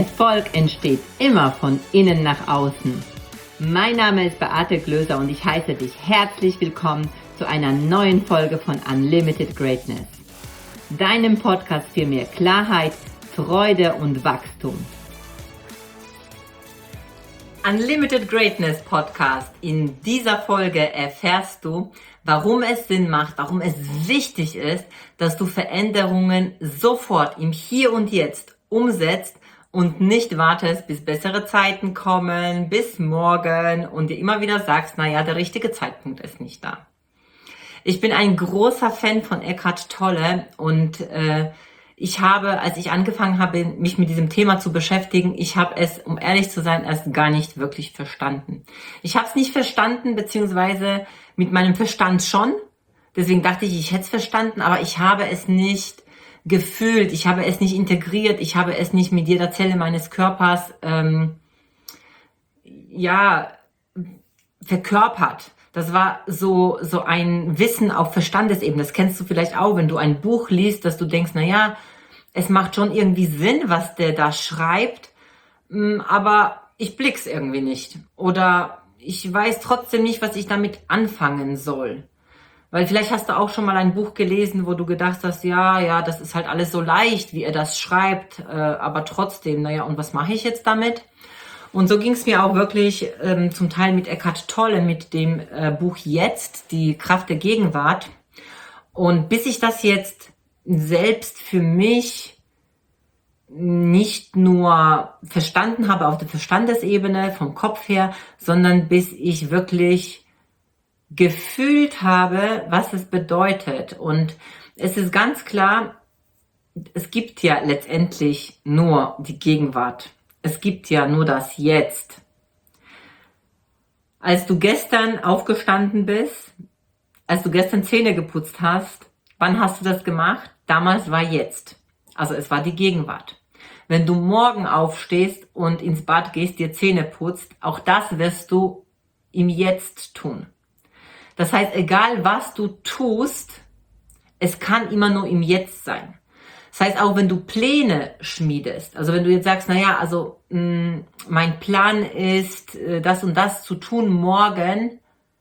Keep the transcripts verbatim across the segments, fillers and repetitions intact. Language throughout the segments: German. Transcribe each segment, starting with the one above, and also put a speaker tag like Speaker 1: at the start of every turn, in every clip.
Speaker 1: Erfolg entsteht immer von innen nach außen. Mein Name ist Beate Glöser und ich heiße dich herzlich willkommen zu einer neuen Folge von Unlimited Greatness, deinem Podcast für mehr Klarheit, Freude und Wachstum. Unlimited Greatness Podcast. In dieser Folge erfährst du, warum es Sinn macht, warum es wichtig ist, dass du Veränderungen sofort im Hier und Jetzt umsetzt und nicht wartest, bis bessere Zeiten kommen, bis morgen und dir immer wieder sagst, naja, der richtige Zeitpunkt ist nicht da. Ich bin ein großer Fan von Eckhart Tolle und äh, ich habe, als ich angefangen habe, mich mit diesem Thema zu beschäftigen, ich habe es, um ehrlich zu sein, erst gar nicht wirklich verstanden. Ich habe es nicht verstanden, beziehungsweise mit meinem Verstand schon. Deswegen dachte ich, ich hätte es verstanden, aber ich habe es nicht gefühlt, ich habe es nicht integriert, ich habe es nicht mit jeder Zelle meines Körpers ähm, ja verkörpert. Das war so so ein Wissen auf Verstandesebene. Das kennst du vielleicht auch, wenn du ein Buch liest, dass du denkst, na ja, es macht schon irgendwie Sinn, was der da schreibt, aber ich blick's irgendwie nicht. Oder ich weiß trotzdem nicht, was ich damit anfangen soll. Weil vielleicht hast du auch schon mal ein Buch gelesen, wo du gedacht hast, ja, ja, das ist halt alles so leicht, wie er das schreibt, äh, aber trotzdem, naja, und was mache ich jetzt damit? Und so ging es mir auch wirklich ähm, zum Teil mit Eckhart Tolle, mit dem äh, Buch Jetzt, die Kraft der Gegenwart. Und bis ich das jetzt selbst für mich nicht nur verstanden habe auf der Verstandesebene, vom Kopf her, sondern bis ich wirklich gefühlt habe, was es bedeutet. Und es ist ganz klar, es gibt ja letztendlich nur die Gegenwart. Es gibt ja nur das Jetzt. Als du gestern aufgestanden bist, als du gestern Zähne geputzt hast, wann hast du das gemacht? Damals war jetzt. Also es war die Gegenwart. Wenn du morgen aufstehst und ins Bad gehst, dir Zähne putzt, auch das wirst du im Jetzt tun. Das heißt, egal was du tust, es kann immer nur im Jetzt sein. Das heißt, auch wenn du Pläne schmiedest, also wenn du jetzt sagst, naja, also mh, mein Plan ist, das und das zu tun morgen,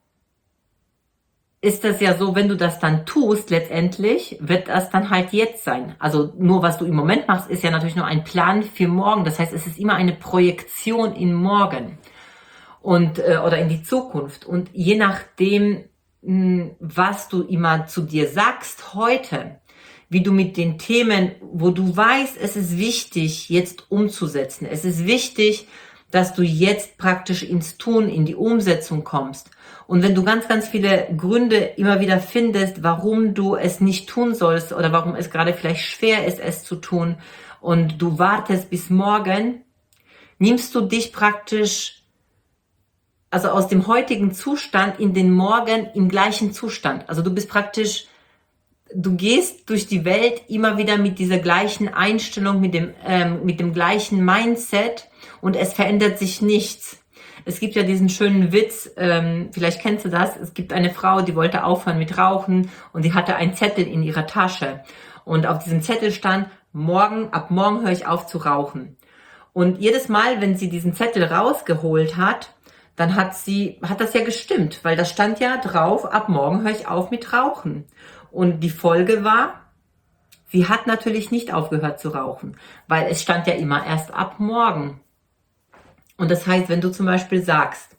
Speaker 1: ist das ja so, wenn du das dann tust, letztendlich wird das dann halt jetzt sein. Also nur was du im Moment machst, ist ja natürlich nur ein Plan für morgen. Das heißt, es ist immer eine Projektion in morgen und äh, oder in die Zukunft. Und je nachdem, mh, was du immer zu dir sagst heute, wie du mit den Themen, wo du weißt, es ist wichtig, jetzt umzusetzen. Es ist wichtig, dass du jetzt praktisch ins Tun, in die Umsetzung kommst. Und wenn du ganz, ganz viele Gründe immer wieder findest, warum du es nicht tun sollst oder warum es gerade vielleicht schwer ist, es zu tun und du wartest bis morgen, nimmst du dich praktisch, also aus dem heutigen Zustand in den Morgen im gleichen Zustand. Also du bist praktisch, du gehst durch die Welt immer wieder mit dieser gleichen Einstellung, mit dem, ähm, mit dem gleichen Mindset und es verändert sich nichts. Es gibt ja diesen schönen Witz, ähm, vielleicht kennst du das, es gibt eine Frau, die wollte aufhören mit Rauchen und die hatte einen Zettel in ihrer Tasche. Und auf diesem Zettel stand, morgen, ab morgen höre ich auf zu rauchen. Und jedes Mal, wenn sie diesen Zettel rausgeholt hat, dann hat sie, hat das ja gestimmt, weil das stand ja drauf, ab morgen höre ich auf mit Rauchen. Und die Folge war, sie hat natürlich nicht aufgehört zu rauchen, weil es stand ja immer erst ab morgen. Und das heißt, wenn du zum Beispiel sagst,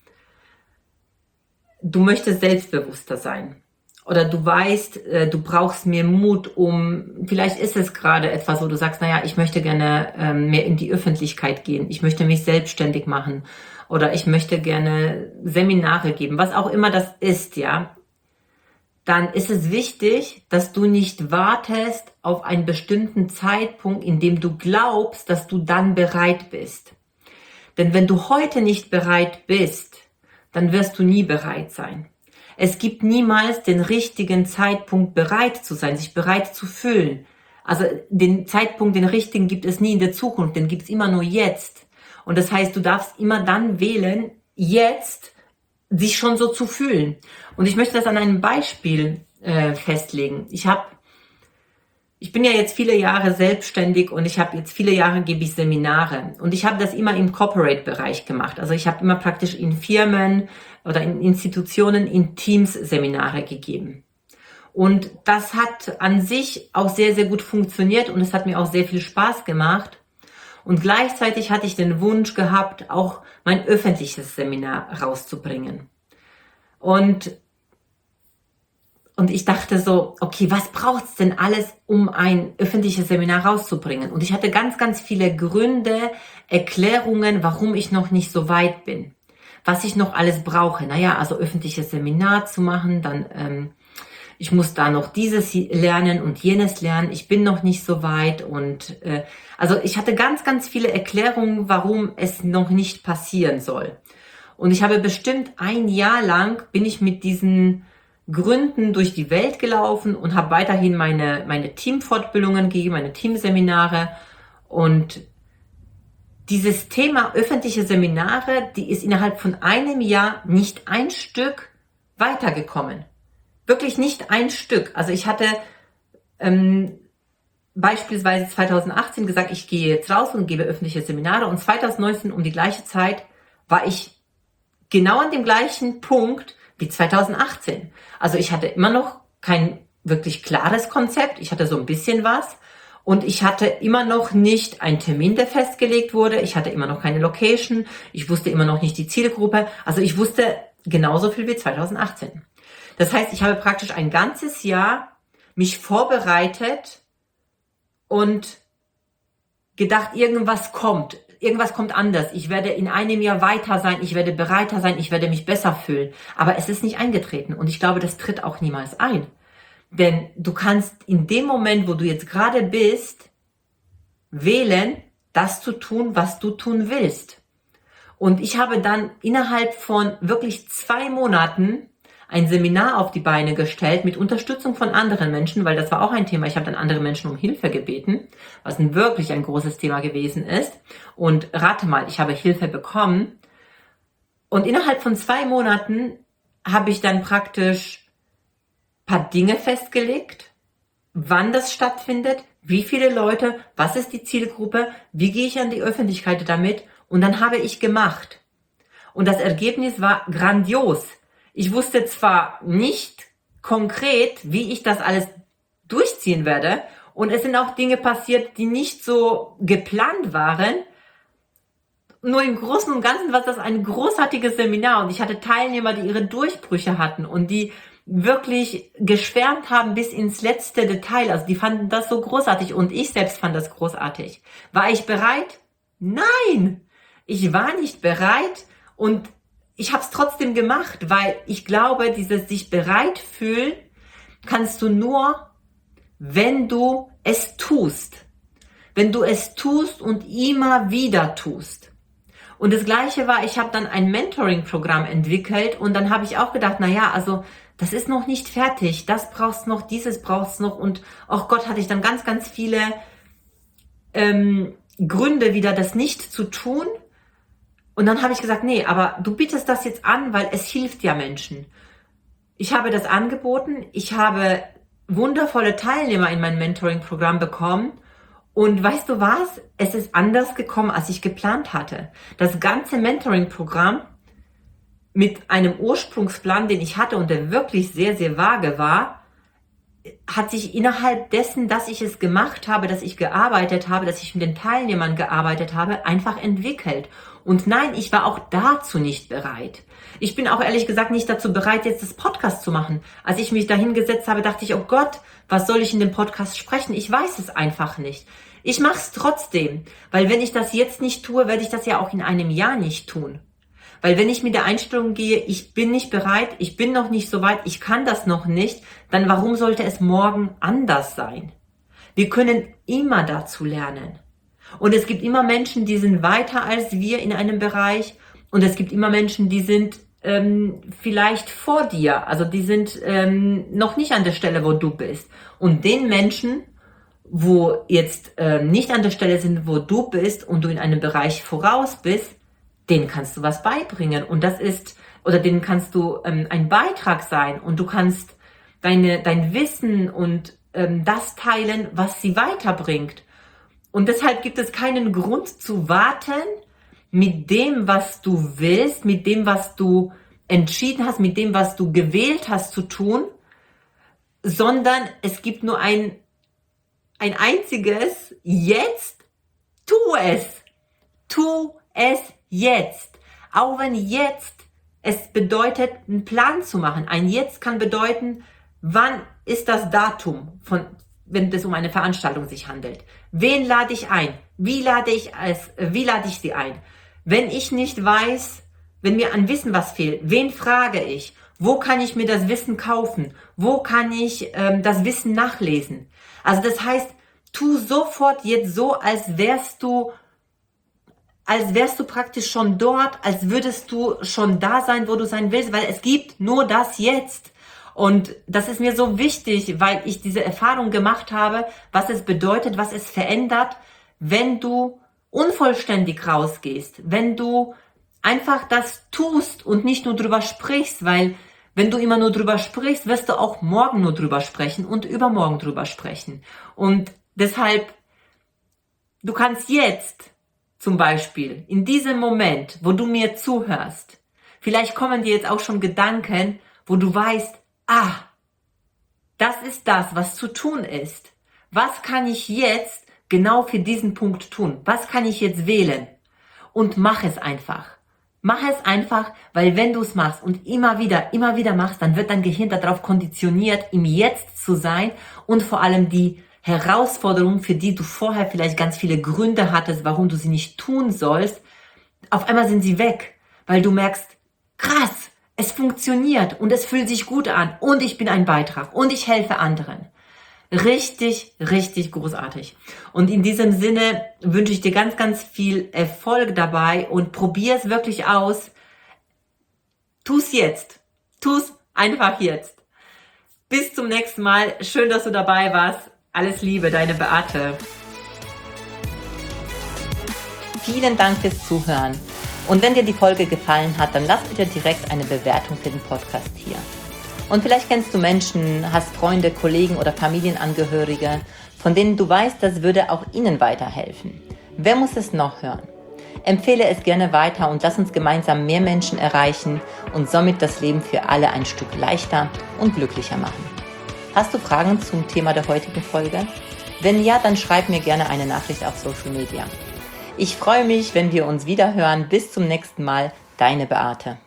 Speaker 1: du möchtest selbstbewusster sein oder du weißt, du brauchst mehr Mut, um, vielleicht ist es gerade etwas, wo du sagst, naja, ich möchte gerne mehr in die Öffentlichkeit gehen, ich möchte mich selbstständig machen oder ich möchte gerne Seminare geben, was auch immer das ist, ja, dann ist es wichtig, dass du nicht wartest auf einen bestimmten Zeitpunkt, in dem du glaubst, dass du dann bereit bist. Denn wenn du heute nicht bereit bist, dann wirst du nie bereit sein. Es gibt niemals den richtigen Zeitpunkt, bereit zu sein, sich bereit zu fühlen. Also den Zeitpunkt, den richtigen gibt es nie in der Zukunft, den gibt es immer nur jetzt. Und das heißt, du darfst immer dann wählen, jetzt sich schon so zu fühlen. Und ich möchte das an einem Beispiel äh, festlegen. Ich habe ich bin ja jetzt viele Jahre selbstständig und ich habe jetzt viele Jahre gebe ich Seminare und ich habe das immer im Corporate-Bereich gemacht. Also ich habe immer praktisch in Firmen oder in Institutionen, in Teams Seminare gegeben. Und das hat an sich auch sehr, sehr gut funktioniert und es hat mir auch sehr viel Spaß gemacht. Und gleichzeitig hatte ich den Wunsch gehabt, auch mein öffentliches Seminar rauszubringen. Und Und ich dachte so, okay, was braucht's denn alles, um ein öffentliches Seminar rauszubringen? Und ich hatte ganz, ganz viele Gründe, Erklärungen, warum ich noch nicht so weit bin. Was ich noch alles brauche. Naja, also öffentliches Seminar zu machen, dann ähm, ich muss da noch dieses lernen und jenes lernen. Ich bin noch nicht so weit. Und äh, also ich hatte ganz, ganz viele Erklärungen, warum es noch nicht passieren soll. Und ich habe bestimmt ein Jahr lang bin ich mit diesen Gründen durch die Welt gelaufen und habe weiterhin meine, meine Teamfortbildungen gegeben, meine Teamseminare. Und dieses Thema öffentliche Seminare, die ist innerhalb von einem Jahr nicht ein Stück weitergekommen. Wirklich nicht ein Stück. Also ich hatte ähm, beispielsweise zweitausendachtzehn gesagt, ich gehe jetzt raus und gebe öffentliche Seminare. Und zweitausendneunzehn um die gleiche Zeit war ich genau an dem gleichen Punkt wie zweitausendachtzehn. Also ich hatte immer noch kein wirklich klares Konzept. Ich hatte so ein bisschen was. Und ich hatte immer noch nicht einen Termin, der festgelegt wurde. Ich hatte immer noch keine Location. Ich wusste immer noch nicht die Zielgruppe. Also ich wusste genauso viel wie zweitausendachtzehn. Das heißt, ich habe praktisch ein ganzes Jahr mich vorbereitet und gedacht, irgendwas kommt. Irgendwas kommt anders. Ich werde in einem Jahr weiter sein. Ich werde bereiter sein. Ich werde mich besser fühlen. Aber es ist nicht eingetreten. Und ich glaube, das tritt auch niemals ein. Denn du kannst in dem Moment, wo du jetzt gerade bist, wählen, das zu tun, was du tun willst. Und ich habe dann innerhalb von wirklich zwei Monaten ein Seminar auf die Beine gestellt mit Unterstützung von anderen Menschen, weil das war auch ein Thema. Ich habe dann andere Menschen um Hilfe gebeten, was ein wirklich ein großes Thema gewesen ist. Und rate mal, ich habe Hilfe bekommen. Und innerhalb von zwei Monaten habe ich dann praktisch ein paar Dinge festgelegt, wann das stattfindet, wie viele Leute, was ist die Zielgruppe, wie gehe ich an die Öffentlichkeit damit. Und dann habe ich gemacht. Und das Ergebnis war grandios. Ich wusste zwar nicht konkret, wie ich das alles durchziehen werde, und es sind auch Dinge passiert, die nicht so geplant waren. Nur im Großen und Ganzen war das ein großartiges Seminar und ich hatte Teilnehmer, die ihre Durchbrüche hatten und die wirklich geschwärmt haben bis ins letzte Detail. Also die fanden das so großartig und ich selbst fand das großartig. War ich bereit? Nein! Ich war nicht bereit und ich habe es trotzdem gemacht, weil ich glaube, dieses sich bereit fühlen kannst du nur, wenn du es tust. Wenn du es tust und immer wieder tust. Und das Gleiche war, ich habe dann ein Mentoring-Programm entwickelt und dann habe ich auch gedacht, na ja, also das ist noch nicht fertig, das brauchst noch, dieses brauchst noch und oh Gott, hatte ich dann ganz, ganz viele ähm, Gründe wieder, das nicht zu tun. Und dann habe ich gesagt, nee, aber du bietest das jetzt an, weil es hilft ja Menschen. Ich habe das angeboten, ich habe wundervolle Teilnehmer in mein Mentoring-Programm bekommen und weißt du was? Es ist anders gekommen, als ich geplant hatte. Das ganze Mentoring-Programm mit einem Ursprungsplan, den ich hatte und der wirklich sehr, sehr vage war, hat sich innerhalb dessen, dass ich es gemacht habe, dass ich gearbeitet habe, dass ich mit den Teilnehmern gearbeitet habe, einfach entwickelt. Und nein, ich war auch dazu nicht bereit. Ich bin auch ehrlich gesagt nicht dazu bereit, jetzt das Podcast zu machen. Als ich mich dahin gesetzt habe, dachte ich, oh Gott, was soll ich in dem Podcast sprechen? Ich weiß es einfach nicht. Ich mache es trotzdem, weil wenn ich das jetzt nicht tue, werde ich das ja auch in einem Jahr nicht tun. Weil wenn ich mit der Einstellung gehe, ich bin nicht bereit, ich bin noch nicht so weit, ich kann das noch nicht, dann warum sollte es morgen anders sein? Wir können immer dazu lernen. Und es gibt immer Menschen, die sind weiter als wir in einem Bereich und es gibt immer Menschen, die sind ähm, vielleicht vor dir, also die sind ähm, noch nicht an der Stelle, wo du bist. Und den Menschen, wo jetzt ähm, nicht an der Stelle sind, wo du bist und du in einem Bereich voraus bist, denen kannst du was beibringen und das ist, oder denen kannst du ähm, ein Beitrag sein und du kannst deine, dein Wissen und ähm, das teilen, was sie weiterbringt. Und deshalb gibt es keinen Grund zu warten mit dem, was du willst, mit dem, was du entschieden hast, mit dem, was du gewählt hast zu tun, sondern es gibt nur ein, ein einziges Jetzt. Tu es. Tu es jetzt. Auch wenn jetzt es bedeutet, einen Plan zu machen. Ein Jetzt kann bedeuten, wann ist das Datum, von, wenn es um eine Veranstaltung sich handelt. Wen lade ich ein? Wie lade ich es, wie lade ich sie ein? Wenn ich nicht weiß, wenn mir an Wissen was fehlt, wen frage ich? Wo kann ich mir das Wissen kaufen? Wo kann ich ähm, das Wissen nachlesen? Also das heißt, tu sofort jetzt so, als wärst du als wärst du praktisch schon dort, als würdest du schon da sein, wo du sein willst, weil es gibt nur das Jetzt. Und das ist mir so wichtig, weil ich diese Erfahrung gemacht habe, was es bedeutet, was es verändert, wenn du unvollständig rausgehst, wenn du einfach das tust und nicht nur drüber sprichst, weil wenn du immer nur drüber sprichst, wirst du auch morgen nur drüber sprechen und übermorgen drüber sprechen. Und deshalb, du kannst jetzt zum Beispiel in diesem Moment, wo du mir zuhörst, vielleicht kommen dir jetzt auch schon Gedanken, wo du weißt, ah, das ist das, was zu tun ist. Was kann ich jetzt genau für diesen Punkt tun? Was kann ich jetzt wählen? Und mach es einfach. Mach es einfach, weil wenn du es machst und immer wieder, immer wieder machst, dann wird dein Gehirn darauf konditioniert, im Jetzt zu sein und vor allem die Herausforderungen, für die du vorher vielleicht ganz viele Gründe hattest, warum du sie nicht tun sollst, auf einmal sind sie weg, weil du merkst, krass, es funktioniert und es fühlt sich gut an und ich bin ein Beitrag und ich helfe anderen. Richtig, richtig großartig. Und in diesem Sinne wünsche ich dir ganz, ganz viel Erfolg dabei und probier es wirklich aus. Tu's jetzt. Tu's einfach jetzt. Bis zum nächsten Mal. Schön, dass du dabei warst. Alles Liebe, deine Beate. Vielen Dank fürs Zuhören. Und wenn dir die Folge gefallen hat, dann lass bitte direkt eine Bewertung für den Podcast hier. Und vielleicht kennst du Menschen, hast Freunde, Kollegen oder Familienangehörige, von denen du weißt, das würde auch ihnen weiterhelfen. Wer muss es noch hören? Empfehle es gerne weiter und lass uns gemeinsam mehr Menschen erreichen und somit das Leben für alle ein Stück leichter und glücklicher machen. Hast du Fragen zum Thema der heutigen Folge? Wenn ja, dann schreib mir gerne eine Nachricht auf Social Media. Ich freue mich, wenn wir uns wieder hören. Bis zum nächsten Mal, deine Beate.